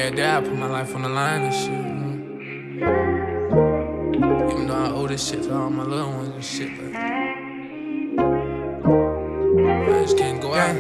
every day I put my life on the line and shit. Even though I owe this shit to all my little ones and shit, but I just can't go out.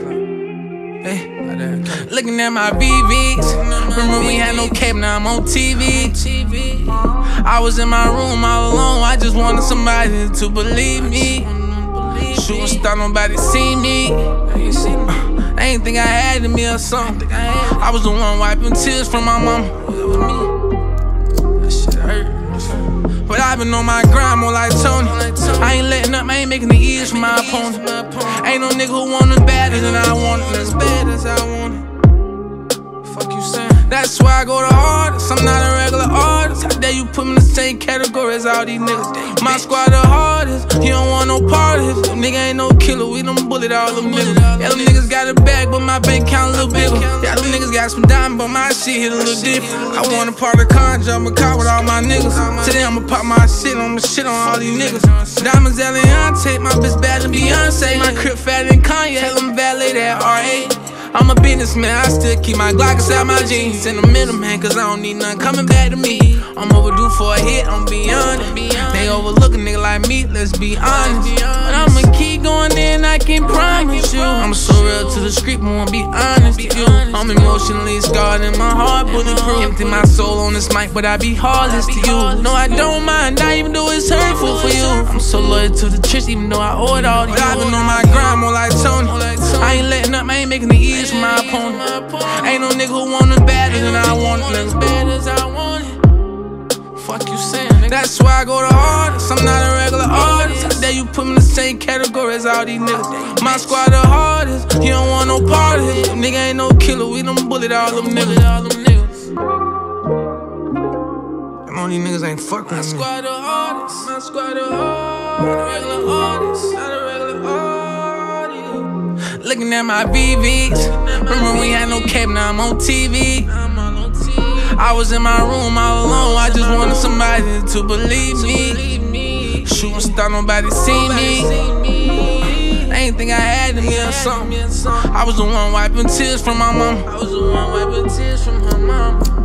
Looking at my VVs. Remember we had no cable, now I'm on TV. I was in my room all alone, I just wanted somebody to believe me. Shooting star, nobody see me. They ain't think I had to me or something. I was the one wiping tears from my mama. That shit hurt. But I've been on my grind more like Tony. I ain't letting up, I ain't making it easy for my opponent. Ain't no nigga who want it better than I want it, as bad as I want it. Fuck you saying? That's why I go the hardest. I'm not a regular artist. How dare you put me in the same category as all these niggas? My squad the hardest. You don't want no part of it. Them nigga ain't no killer. We done bullet all them niggas. Yeah, them niggas got a bag, but my bank count a little bigger. Yeah, them niggas got some diamond, but my shit hit a little different. I want a part of conjure, I'm a car with all my niggas. Today I'ma pop my shit, I'ma shit on all these niggas. Diamonds Eliantte, my bitch bad than Beyonce. My crib fatter than Kanye, tell them valet that R8. I'm a businessman, I still keep my Glock inside my jeans. In the middle, man, cause I don't need nothing coming back to me. I'm overdue for a hit, I'm beyond it. They overlook a nigga like me, let's be honest. But I'ma keep going in, I can promise you. I'm so real to the street, but won't be honest with you. I'm emotionally scarred and my heart bulletproof. Empty my soul on this mic, but I be heartless to you. No, I don't mind, not even though it's hurtful for you. I'm so loyal to the church, even though I owe it all to you. But I've been on my grind more like Tony. I ain't letting up, I ain't making it easy for my opponent. Ain't no nigga who want it better than I want it, as bad as I want it. Fuck you saying, nigga? That's why I go the hardest. I'm not a regular artist. How dare you put me in the same category as all these niggas? My squad the hardest. You don't want no part of it. Nigga ain't no killer. We done bullet all them niggas. I know these niggas ain't fucking with me. My squad the hardest. My squad the hardest. Not a regular artist. Not a regular artist. Looking at my VVs. Remember we had no cable, now I'm on TV. I was in my room all alone, I just wanted somebody to believe me. Shooting star, nobody see me. They ain't think I had to me or something. I was the one wiping tears from my mama.